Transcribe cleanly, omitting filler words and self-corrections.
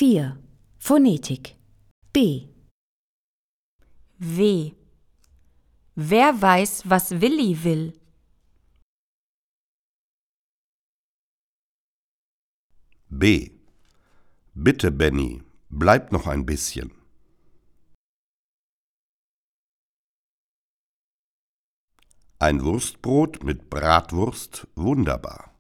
4. Phonetik. B. W. Wer weiß, was Willi will? B. Bitte, Benny, bleib noch ein bisschen. Ein Wurstbrot mit Bratwurst, wunderbar.